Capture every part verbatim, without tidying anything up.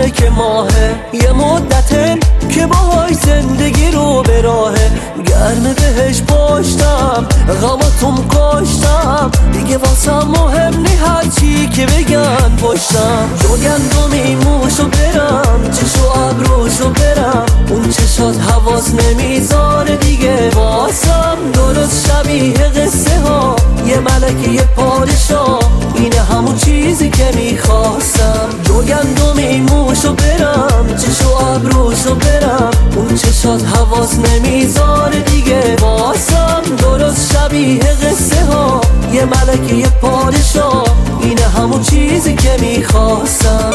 ملک ماهه، یه مدته که باهاش زندگی رو به راهه. گرم بهش پشتم، غماتون کشتم، دیگه واسم مهم نی هرچی که بگن پشتم. جو گندمی موشو برم، چشو ابروشو برم، اون چشات حواس نمیذاره دیگه واسم. درست شبیه قصه ها، یه ملک یه پادشاه، اینه همون چیزی که میخواستم. جو گندمی موشو برم، چشو ابروشو برم، اون چشات حواس نمیذاره دیگه واسم. درست شبیه قصه ها، یه ملک یه پادشاه، اینه همون چیزی که میخواستم.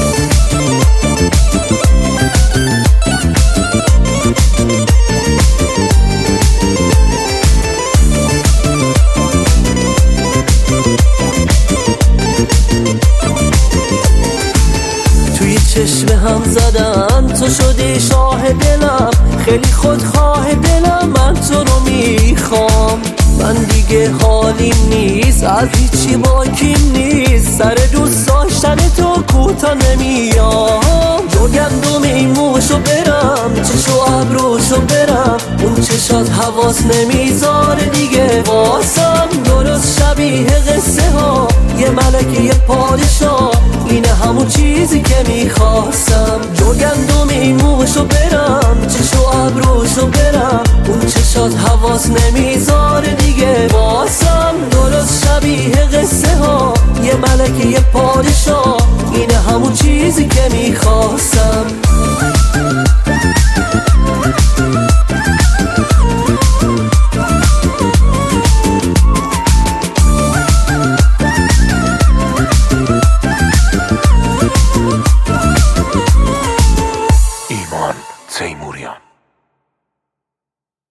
توی چشم هم زدن تو شدی شاه دلم، خیلی خودخواه دلم، من تو رو میخوام. من دیگه حالیم نیست، از هیچی باکیم نیست، سر دوست داشتن تو کوتا نمیام. جو گندمی موشو برم، چشو ابروشو برم، اون چشات حواس نمیذاره دیگه واسم. درست شبیه قصه ها، یه ملک یه پادشاه، اینه همون چیزی که میخواستم. جو گندمی موشو برم، چشو ابروشو برم، اون چشات حواس نمیذاره دیگه واسم. درست شبیه قصه ها، یه ملک یه پادشاه، اینه همون چیزی که میخواستم. ایمان تیموریان.